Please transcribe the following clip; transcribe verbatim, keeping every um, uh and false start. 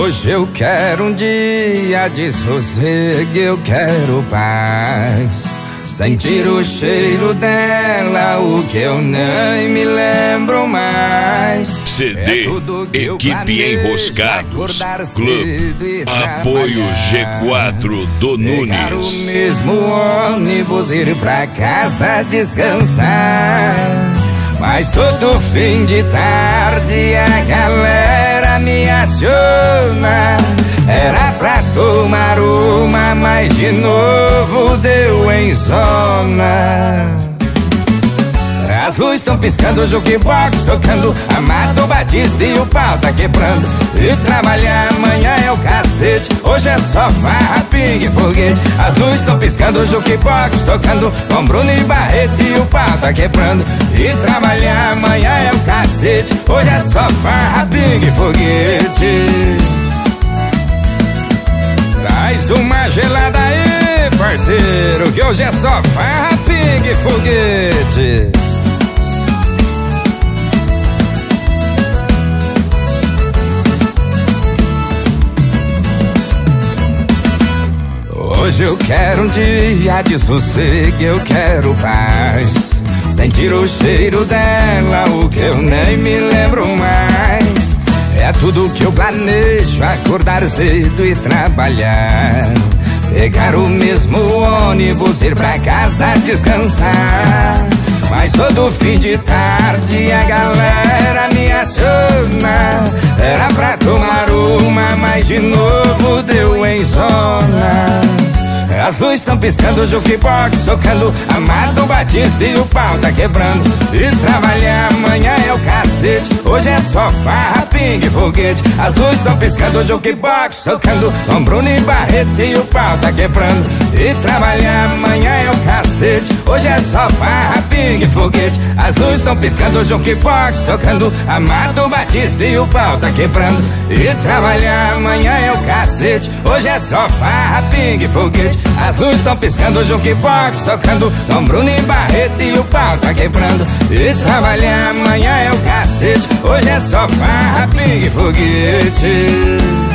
Hoje eu quero um dia de sossego, eu quero paz. Sentir o cheiro dela, o que eu nem me lembro mais. C D, é Equipe Enroscados, Clube, Apoio G quatro do Nunes. Pegar o mesmo ônibus, ir pra casa descansar. Mas todo fim de tarde a galera me aciona. Era pra tomar uma, mas de novo deu em zona. As luzes estão piscando, o jukebox tocando, Amado Batista e o pau tá quebrando. E trabalhar amanhã é o cacete, hoje é só farra, pingue e foguete. As luzes estão piscando, o jukebox tocando, com Bruno e Barreto e o pau tá quebrando. E trabalhar amanhã é o cacete, hoje é só farra, pingue e foguete. Traz uma gelada aí, parceiro, que hoje é só farra, pingue e foguete. Hoje eu quero um dia de sossego, eu quero paz. Sentir o cheiro dela, o que eu nem me lembro mais. É tudo que eu planejo, acordar cedo e trabalhar. Pegar o mesmo ônibus, ir pra casa descansar. Mas todo fim de tarde a galera me aciona. Era pra tomar uma, mas de novo deu em zona. As luzes estão piscando, o jukebox tocando, Amado Batista e o pau tá quebrando. E trabalhar amanhã é o cacete, hoje é só farra, pingue e foguete. As luzes estão piscando, o jukebox tocando, com Bruno e Barreto e o pau tá quebrando. E trabalhar amanhã é o cacete, hoje é só farra, pingue e foguete. As luzes estão piscando, o jukebox tocando, Amado Batista e o pau tá quebrando. E trabalhar amanhã é o cacete, hoje é só farra, pingue e foguete. As luzes estão piscando, o jukebox tocando, com Bruno e Barreto e o pau tá quebrando. E trabalhar amanhã é o cacete, hoje é só farra, pingue e foguete.